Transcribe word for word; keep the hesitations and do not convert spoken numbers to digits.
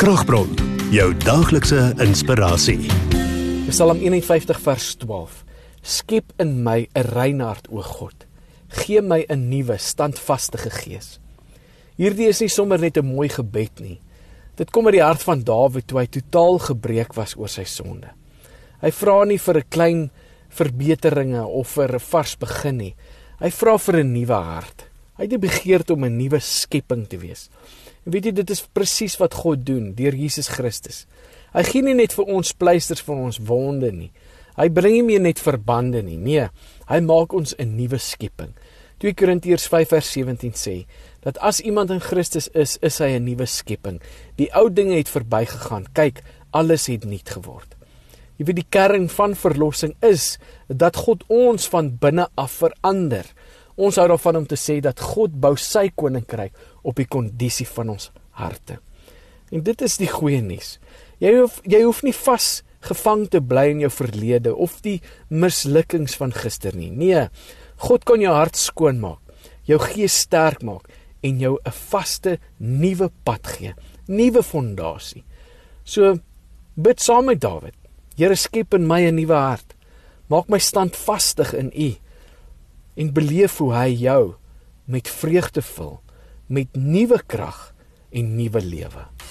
Kragbron, jou daglikse inspirasie. Psalm een en vyftig vers twaalf. Skep in my 'n rein hart, o God. Gee my 'n nuwe, standvastige gees. Hierdie is nie sommer net 'n mooi gebed nie. Dit kom uit die hart van Dawid toe hy totaal gebreek was oor sy sonde. Hy vra nie vir 'n klein verbeteringe of vir 'n vars begin nie. Hy vra vir 'n nuwe hart. Hy het die begeerte om 'n nuwe skepping te wees. En weet jy, dit is presies wat God doen deur Jesus Christus. Hy gee nie net vir ons pleisters vir ons wonde nie. Hy bring nie meer net verbande nie. Nee, hy maak ons 'n nuwe skepping. twee Korintiërs vyf vers sewentien sê, dat as iemand in Christus is, is hy 'n nuwe skepping. Die ou dinge het verbygegaan. Kyk, alles het nuut geword. Jy weet, die kern van verlossing is, dat God ons van binne af verander. Ons hou daarvan om te sê, dat God bou sy koninkryk op die kondisie van ons harte. En dit is die goeie nuus. Jy hoef, jy hoef nie vas gevang te bly in jou verlede, of die mislukkings van gister nie. Nee, God kan jou hart skoonmaak, jou gees sterk maak, en jou 'n vaste, nuwe pad gee, nuwe fondasie. So, bid saam met Dawid. Here, skep in my 'n nuwe hart, maak my standvastig in U, en beleef hoe hy jou met vreugde vul, met nuwe krag en nuwe lewe.